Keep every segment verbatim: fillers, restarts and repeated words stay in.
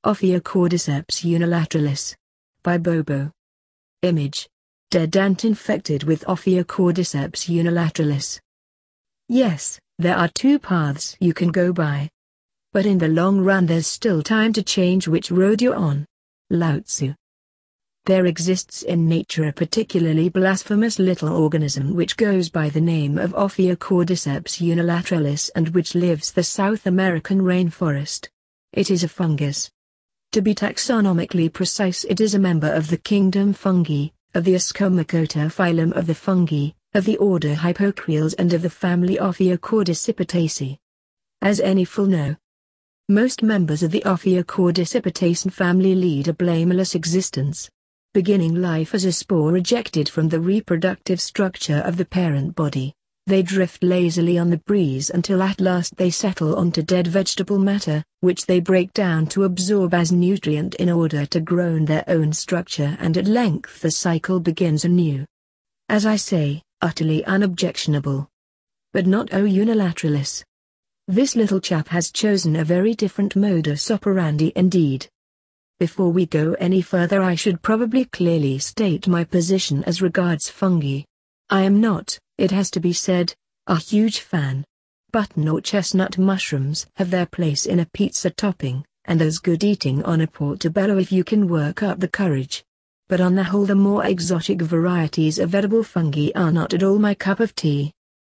Ophiocordyceps unilateralis. By Bobo. Image. Dead ant infected with Ophiocordyceps unilateralis. Yes, there are two paths you can go by. But in the long run there's still time to change which road you're on. Lao Tzu. There exists in nature a particularly blasphemous little organism which goes by the name of Ophiocordyceps unilateralis and which lives the South American rainforest. It is a fungus. To be taxonomically precise, it is a member of the kingdom Fungi, of the Ascomycota phylum of the fungi, of the order Hypocreales and of the family Ophiocordycipitaceae. As any fool know, most members of the Ophiocordycipitaceae family lead a blameless existence. Beginning life as a spore ejected from the reproductive structure of the parent body, they drift lazily on the breeze until at last they settle onto dead vegetable matter, which they break down to absorb as nutrient in order to grow in their own structure, and at length the cycle begins anew. As I say, utterly unobjectionable. But not O unilateralis. This little chap has chosen a very different modus operandi indeed. Before we go any further, I should probably clearly state my position as regards fungi. I am not, it has to be said, a huge fan. Button or chestnut mushrooms have their place in a pizza topping, and as good eating on a portobello if you can work up the courage. But on the whole, the more exotic varieties of edible fungi are not at all my cup of tea.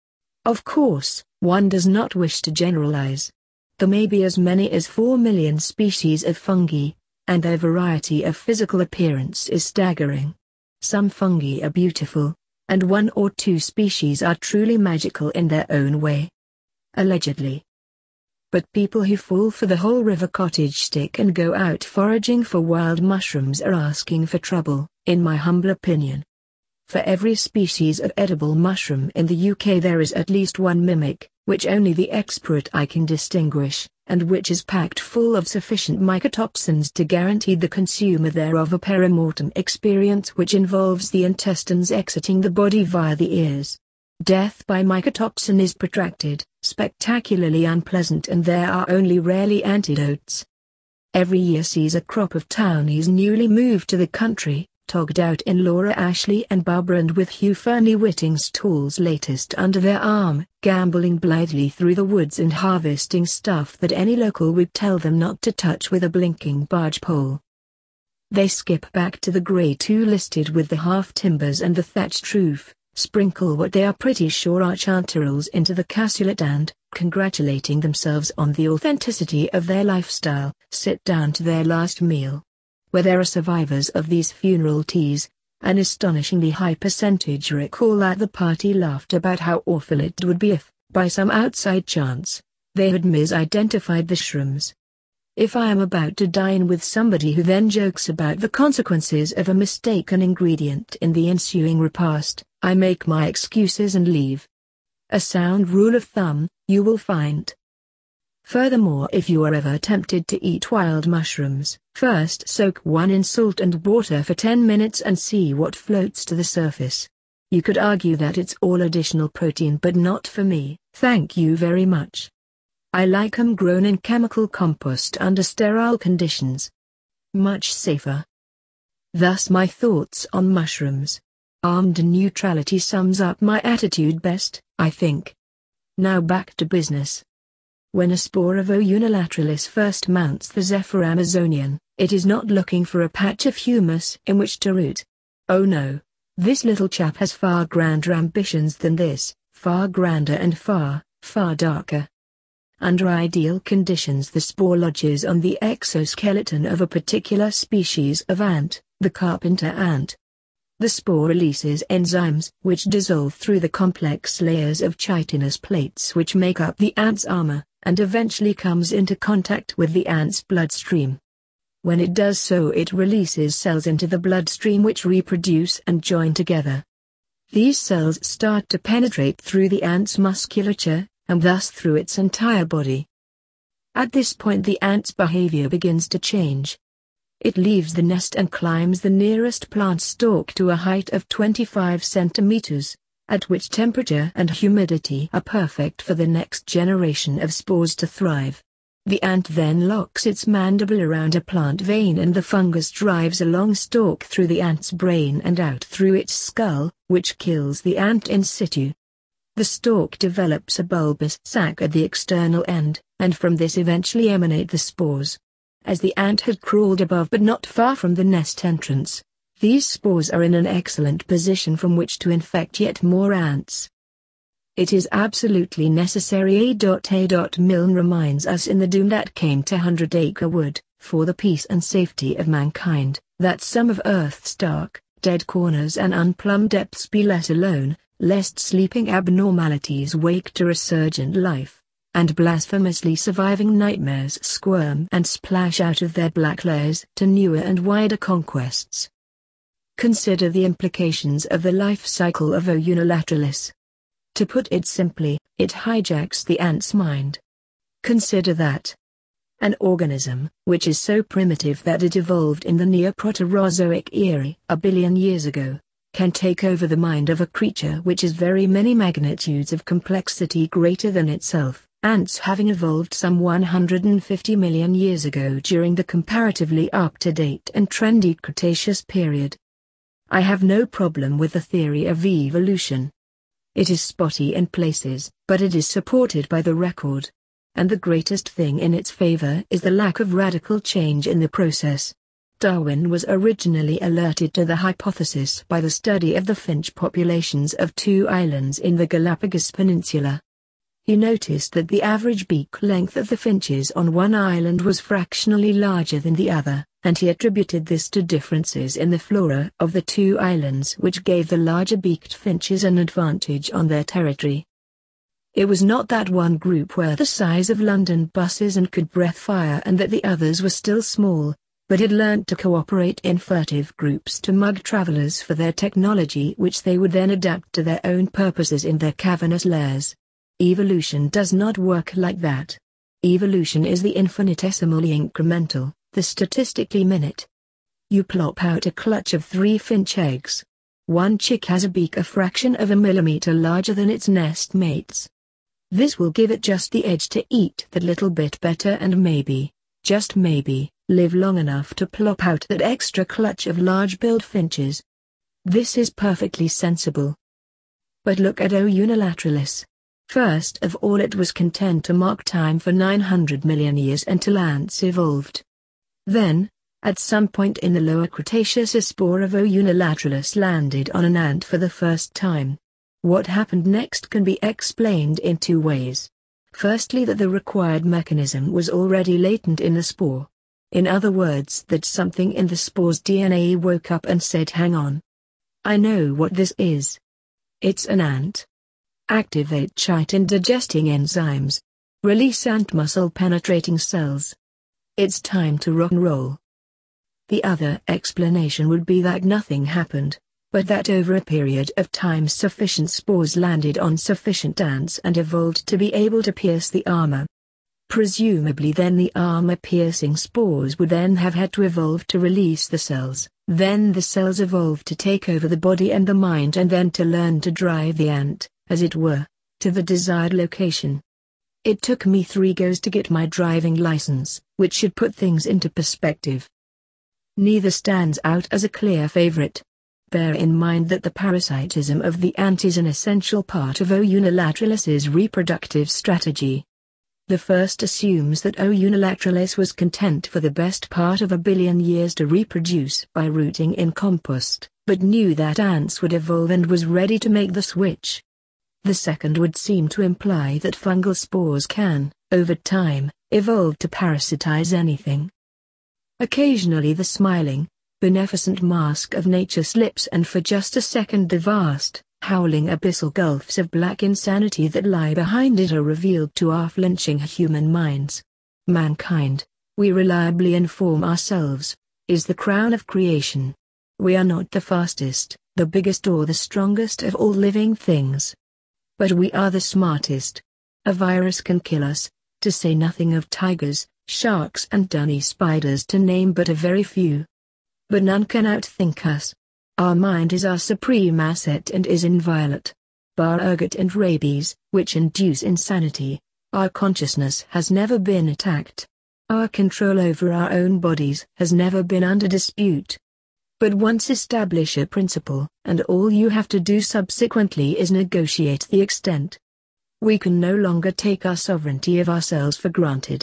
Of course, one does not wish to generalize. There may be as many as four million species of fungi, and their variety of physical appearance is staggering. Some fungi are beautiful, and one or two species are truly magical in their own way. Allegedly. But people who fall for the whole river cottage stick and go out foraging for wild mushrooms are asking for trouble, in my humble opinion. For every species of edible mushroom in the U K there is at least one mimic, which only the expert eye can distinguish, and which is packed full of sufficient mycotoxins to guarantee the consumer thereof a perimortem experience which involves the intestines exiting the body via the ears. Death by mycotoxin is protracted, spectacularly unpleasant, and there are only rarely antidotes. Every year sees a crop of townies newly moved to the country, togged out in Laura Ashley and Barbara and with Hugh Fernie Whitting's tools latest under their arm, gambling blithely through the woods and harvesting stuff that any local would tell them not to touch with a blinking barge pole. They skip back to the grey two-listed with the half-timbers and the thatched roof, sprinkle what they are pretty sure are chanterelles into the cassoulet and, congratulating themselves on the authenticity of their lifestyle, sit down to their last meal. Where there are survivors of these funeral teas, an astonishingly high percentage recall at the party laughed about how awful it would be if, by some outside chance, they had misidentified the shrooms. If I am about to dine with somebody who then jokes about the consequences of a mistaken ingredient in the ensuing repast, I make my excuses and leave. A sound rule of thumb, you will find. Furthermore, if you are ever tempted to eat wild mushrooms, first soak one in salt and water for ten minutes and see what floats to the surface. You could argue that it's all additional protein, but not for me, thank you very much. I like 'em grown in chemical compost under sterile conditions. Much safer. Thus my thoughts on mushrooms. Armed neutrality sums up my attitude best, I think. Now back to business. When a spore of O unilateralis first mounts the Zephyr amazonian, it is not looking for a patch of humus in which to root. Oh no, this little chap has far grander ambitions than this, far grander and far, far darker. Under ideal conditions the spore lodges on the exoskeleton of a particular species of ant, the carpenter ant. The spore releases enzymes which dissolve through the complex layers of chitinous plates which make up the ant's armor, and eventually comes into contact with the ant's bloodstream. When it does so, it releases cells into the bloodstream which reproduce and join together. These cells start to penetrate through the ant's musculature, and thus through its entire body. At this point the ant's behavior begins to change. It leaves the nest and climbs the nearest plant stalk to a height of twenty-five centimeters, at which temperature and humidity are perfect for the next generation of spores to thrive. The ant then locks its mandible around a plant vein and the fungus drives a long stalk through the ant's brain and out through its skull, which kills the ant in situ. The stalk develops a bulbous sac at the external end, and from this eventually emanate the spores. As the ant had crawled above but not far from the nest entrance, these spores are in an excellent position from which to infect yet more ants. It is absolutely necessary. A. A. Milne reminds us in The Doom That Came to Hundred Acre Wood, for the peace and safety of mankind, that some of earth's dark, dead corners and unplumbed depths be let alone, lest sleeping abnormalities wake to resurgent life, and blasphemously surviving nightmares squirm and splash out of their black lairs to newer and wider conquests. Consider the implications of the life cycle of O. unilateralis. To put it simply, it hijacks the ant's mind. Consider that an organism, which is so primitive that it evolved in the Neoproterozoic era a billion years ago, can take over the mind of a creature which is very many magnitudes of complexity greater than itself, ants having evolved some one hundred fifty million years ago during the comparatively up-to-date and trendy Cretaceous period. I have no problem with the theory of evolution. It is spotty in places, but it is supported by the record. And the greatest thing in its favor is the lack of radical change in the process. Darwin was originally alerted to the hypothesis by the study of the finch populations of two islands in the Galapagos Peninsula. He noticed that the average beak length of the finches on one island was fractionally larger than the other, and he attributed this to differences in the flora of the two islands which gave the larger beaked finches an advantage on their territory. It was not that one group were the size of London buses and could breathe fire and that the others were still small, but had learnt to cooperate in furtive groups to mug travelers for their technology which they would then adapt to their own purposes in their cavernous lairs. Evolution does not work like that. Evolution is the infinitesimally incremental, the statistically minute. You plop out a clutch of three finch eggs. One chick has a beak a fraction of a millimeter larger than its nest mates. This will give it just the edge to eat that little bit better and maybe, just maybe, live long enough to plop out that extra clutch of large-billed finches. This is perfectly sensible. But look at O. unilateralis. First of all, it was content to mark time for nine hundred million years until ants evolved. Then, at some point in the lower Cretaceous, a spore of O. unilateralis landed on an ant for the first time. What happened next can be explained in two ways. Firstly, that the required mechanism was already latent in the spore. In other words, that something in the spore's D N A woke up and said, hang on. I know what this is. It's an ant. Activate chitin digesting enzymes. Release ant muscle penetrating cells. It's time to rock and roll. The other explanation would be that nothing happened, but that over a period of time sufficient spores landed on sufficient ants and evolved to be able to pierce the armor. Presumably then the armor-piercing spores would then have had to evolve to release the cells, then the cells evolved to take over the body and the mind and then to learn to drive the ant, as it were, to the desired location. It took me three goes to get my driving license, which should put things into perspective. Neither stands out as a clear favorite. Bear in mind that the parasitism of the ant is an essential part of O. unilateralis's reproductive strategy. The first assumes that O. unilateralis was content for the best part of a billion years to reproduce by rooting in compost, but knew that ants would evolve and was ready to make the switch. The second would seem to imply that fungal spores can, over time, evolve to parasitize anything. Occasionally the smiling, beneficent mask of nature slips and for just a second the vast, howling abyssal gulfs of black insanity that lie behind it are revealed to our flinching human minds. Mankind, we reliably inform ourselves, is the crown of creation. We are not the fastest, the biggest or the strongest of all living things. But we are the smartest. A virus can kill us, to say nothing of tigers, sharks and dunny spiders to name but a very few. But none can outthink us. Our mind is our supreme asset and is inviolate. Bar ergot and rabies, which induce insanity, Our consciousness has never been attacked. Our control over our own bodies has never been under dispute. But once establish a principle, and all you have to do subsequently is negotiate the extent. We can no longer take our sovereignty of ourselves for granted.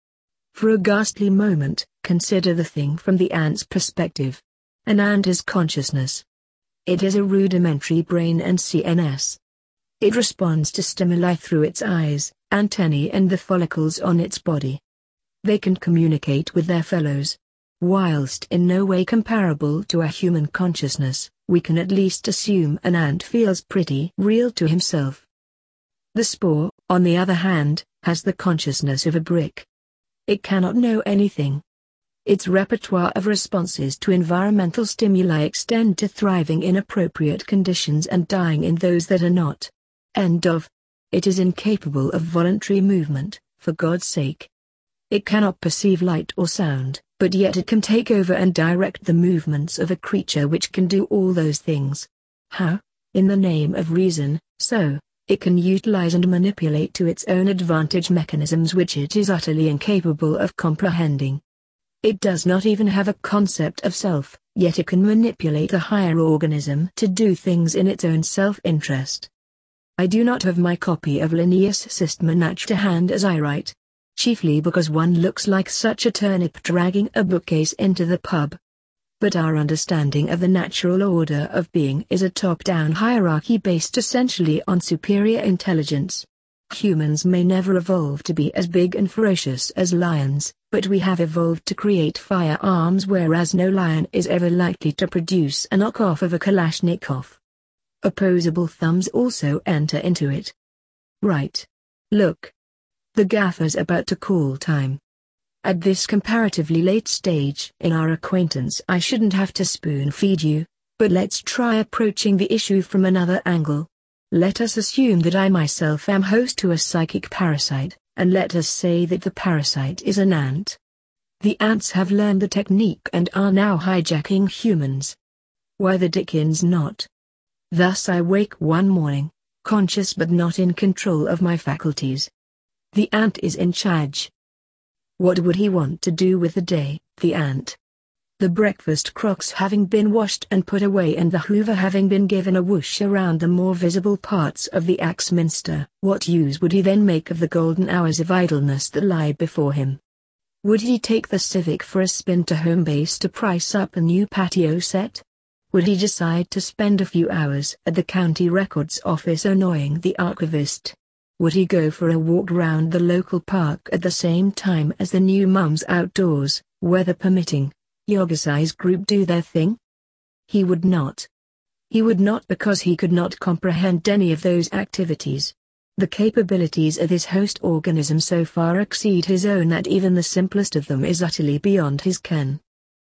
For a ghastly moment, consider the thing from the ant's perspective. An ant is consciousness. It has a rudimentary brain and C N S. It responds to stimuli through its eyes, antennae and the follicles on its body. They can communicate with their fellows. Whilst in no way comparable to a human consciousness, we can at least assume an ant feels pretty real to himself. The spore, on the other hand, has the consciousness of a brick. It cannot know anything. Its repertoire of responses to environmental stimuli extend to thriving in appropriate conditions and dying in those that are not. End of. It is incapable of voluntary movement, for God's sake. It cannot perceive light or sound, but yet it can take over and direct the movements of a creature which can do all those things. How? In the name of reason, so, it can utilize and manipulate to its own advantage mechanisms which it is utterly incapable of comprehending. It does not even have a concept of self, yet it can manipulate a higher organism to do things in its own self-interest. I do not have my copy of Linnaeus' Systema to hand as I write. Chiefly because one looks like such a turnip dragging a bookcase into the pub. But our understanding of the natural order of being is a top-down hierarchy based essentially on superior intelligence. Humans may never evolve to be as big and ferocious as lions, but we have evolved to create firearms whereas no lion is ever likely to produce a knockoff of a Kalashnikov. Opposable thumbs also enter into it. Right. Look. The gaffer's about to call time. At this comparatively late stage in our acquaintance I shouldn't have to spoon-feed you, but let's try approaching the issue from another angle. Let us assume that I myself am host to a psychic parasite, and let us say that the parasite is an ant. The ants have learned the technique and are now hijacking humans. Why the dickens not? Thus I wake one morning, conscious but not in control of my faculties. The ant is in charge. What would he want to do with the day, the ant? The breakfast crocks having been washed and put away and the hoover having been given a whoosh around the more visible parts of the Axminster, what use would he then make of the golden hours of idleness that lie before him? Would he take the Civic for a spin to Homebase to price up a new patio set? Would he decide to spend a few hours at the county records office annoying the archivist? Would he go for a walk round the local park at the same time as the new mums outdoors, weather permitting, yoga size group do their thing? He would not. He would not because he could not comprehend any of those activities. The capabilities of his host organism so far exceed his own that even the simplest of them is utterly beyond his ken.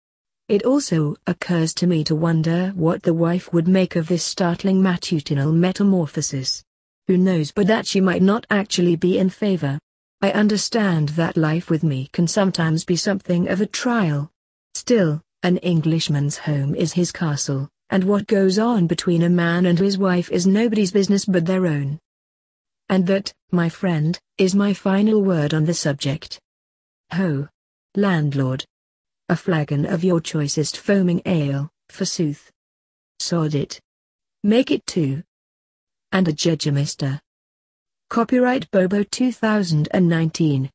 It also occurs to me to wonder what the wife would make of this startling matutinal metamorphosis. Who knows but that she might not actually be in favor. I understand that life with me can sometimes be something of a trial. Still, an Englishman's home is his castle, and what goes on between a man and his wife is nobody's business but their own. And that, my friend, is my final word on the subject. Ho! Landlord! A flagon of your choicest foaming ale, forsooth. Sod it. Make it two. And a Jägermeister. Copyright Bobo two thousand nineteen.